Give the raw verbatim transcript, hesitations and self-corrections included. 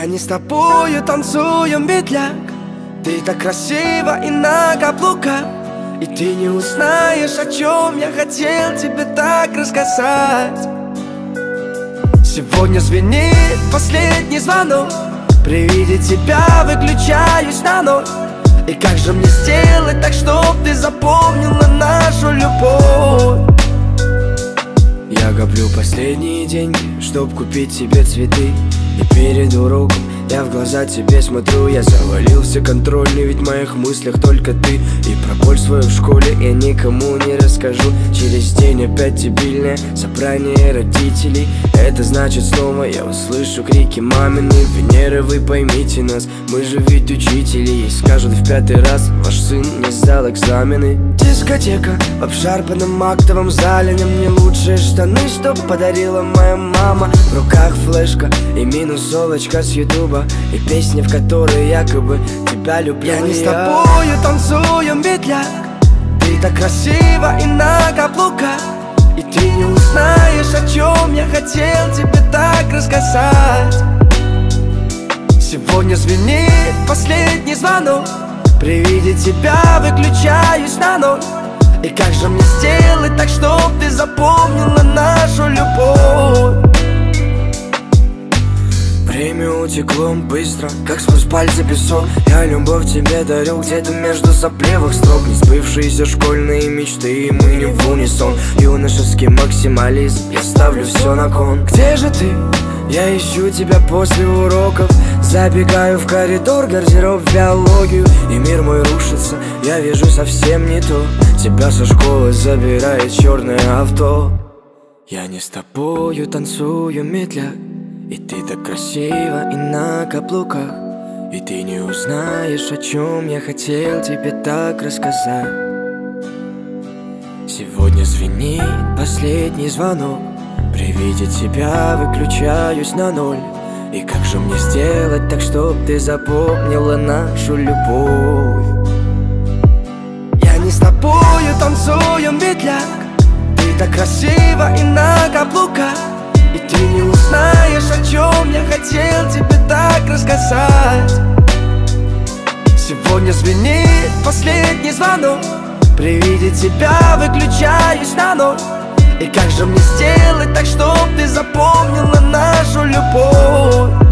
Я не с тобою танцую медляк. Ты так красива и на каблуках, и ты не узнаешь, о чем я хотел тебе так рассказать. Сегодня звенит последний звонок. При виде тебя выключаюсь на ноль. И как же мне сделать так, чтоб ты запомнила нашу любовь? Я коплю последние деньги, чтоб купить себе цветы. И перед уроком я в глаза тебе смотрю. Я завалился контрольный, ведь в моих мыслях только ты. И про боль свою в школе я никому не расскажу. Через день опять дебильное собрание родителей. Это значит снова я услышу крики мамины: Венера, вы поймите нас, мы же ведь учители. Ей скажут в пятый раз: ваш сын не сдал экзамены. Дискотека в обшарпанном актовом зале. На мне лучшие штаны, что подарила моя мама. В руках флешка и минусовочка с ютуба, и песни, в которые якобы тебя люблю. Я не с тобою танцую медляк. Ты так красива и на каблуках, и ты не узнаешь, о чем я хотел тебе так рассказать. Сегодня звенит последний звонок. При виде тебя выключаюсь на ноль. И как же мне сделать так, чтоб ты запомнила нашу любовь? Время утекло быстро, как сквозь пальцы песок. Я любовь тебе дарю где-то между сопливых строк. Не сбывшиеся школьные мечты, и мы не в унисон. Юношеский максимализм, я ставлю все на кон. Где же ты? Я ищу тебя после уроков. Забегаю в коридор, гардероб, в биологию, и мир мой рушится, я вижу совсем не то. Тебя со школы забирает черное авто. Я не с тобою танцую медляк. И ты так красива и на каблуках, и ты не узнаешь, о чем я хотел тебе так рассказать. Сегодня звенит последний звонок. При виде тебя выключаюсь на ноль. И как же мне сделать так, чтоб ты запомнила нашу любовь? Я не с тобою танцую медляк. Ты так красива и на каблуках, и ты не узнаешь, о чем я хотел тебе так рассказать. Сегодня звенит последний звонок. При виде тебя выключаюсь на ноль. И как же мне сделать так, чтоб ты запомнила нашу любовь?